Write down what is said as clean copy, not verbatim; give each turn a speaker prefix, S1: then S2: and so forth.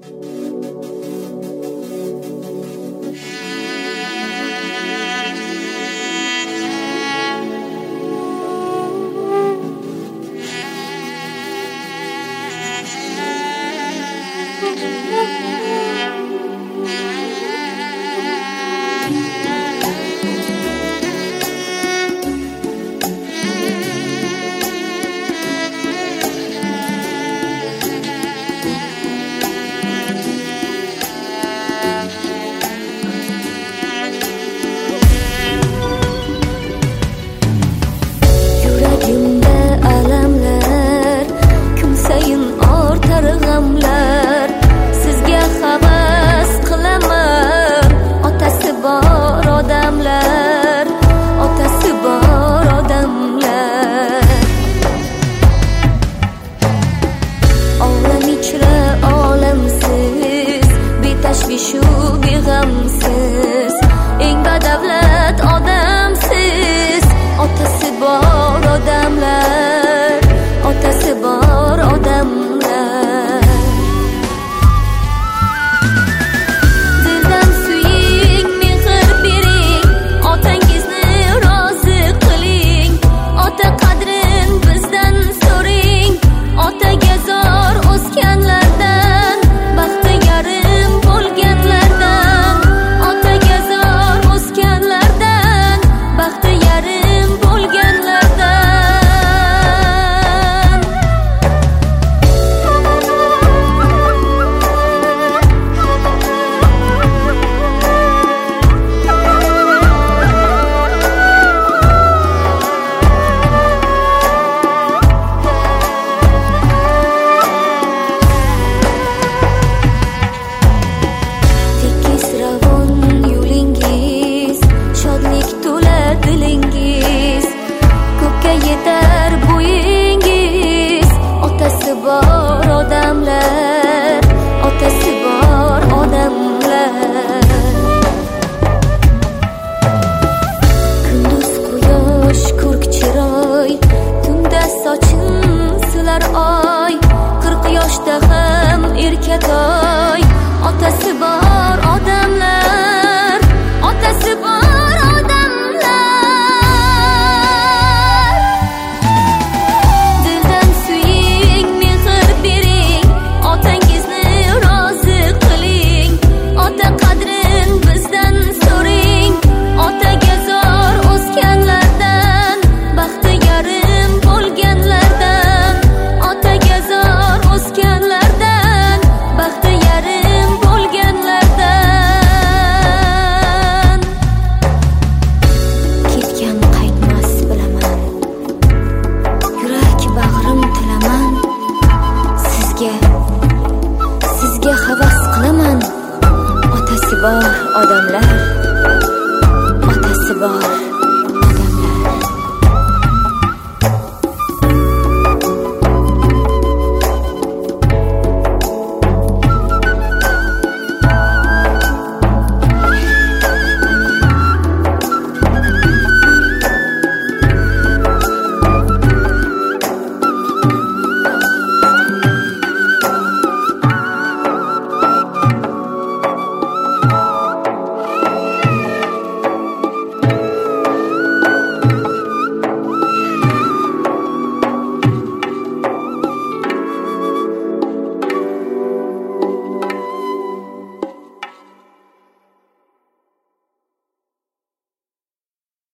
S1: Tashvishu beg'amsiz, eng badavlat odamsiz. Otasi bor odamlar, otasi bor odamlar. Dildan suying, mehr bering, otangizni rozi qiling. Ota qadrin bizdan so'ring, otaga zor o'sganlardan, baxti yarim bo'lganlardan, otaga zor o'sganlardan, baxti yarim bo'lganlardan. Tekis ravon yo'lingiz, shodlik to'la dilingiz, ko'kka yetar bo'yingiz. Otasi bor odamlar, otasi bor odamlar. Kunduz quyosh, ko'rk chiroy, tunda sochin silar oy. 40 yoshda ham erkatoy. Otasi bor odamlar, otasi bor odamlar. Dildan suying, mehr bering, otangizni rozi qiling. Ota qadrin bizdan so'ring, otaga zor o'sganlardan, baxti yarim bo'lganlardan, otaga zor o'sganlardan, baxti yarim bo'lganlardan. Ketgan qaytmas bilaman, yurak bag'rim tilaman. Sizga havas qilaman. Otasi bor odamlar, otasi bor